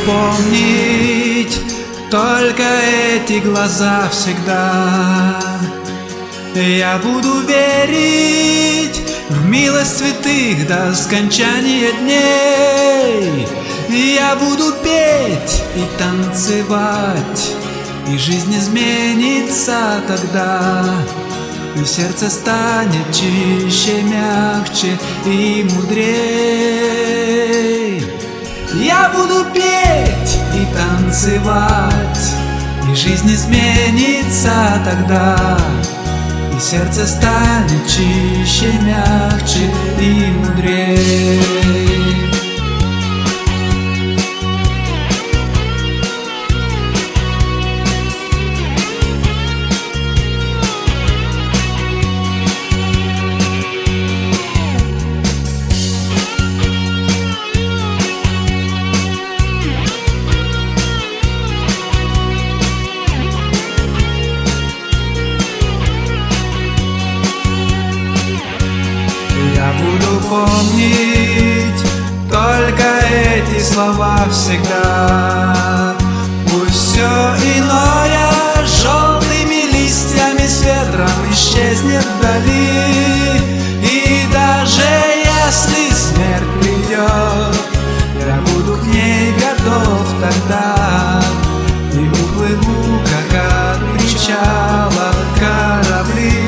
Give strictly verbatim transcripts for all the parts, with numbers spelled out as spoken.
помнить только эти глаза всегда. Я буду верить в милость святых до скончания дней. Я буду петь и танцевать, и жизнь изменится тогда, и сердце станет чище, мягче и мудрей. Я буду петь и танцевать, и жизнь изменится тогда, и сердце станет чище, мягче и мудрей. Я буду помнить только эти слова всегда. Пусть все иное желтыми листьями с ветром исчезнет вдали, и даже если смерть придет, я буду к ней готов тогда, и уплыву, как от причала корабли.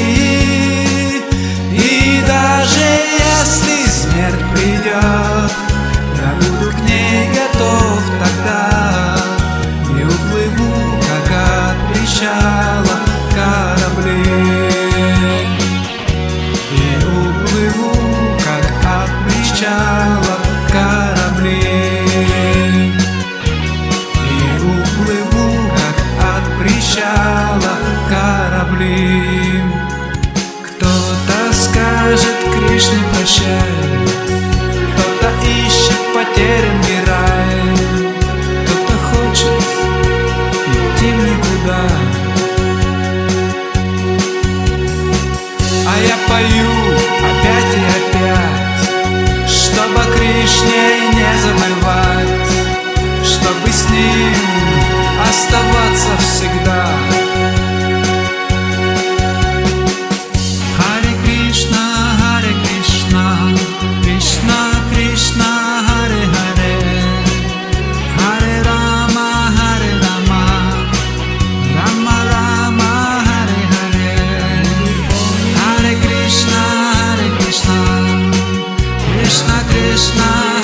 Даже если смерть придет, я буду к ней готов тогда, и уплыву, как от причала корабли. И уплыву, как от причала корабли. И уплыву, как от причала корабли. Кто-то скажет Кришне прощай, кто-то ищет потерянный рай, кто-то хочет идти в никуда. А я пою опять и опять, чтобы о Кришне не забывать, чтобы с ним оставаться всегда. Krishna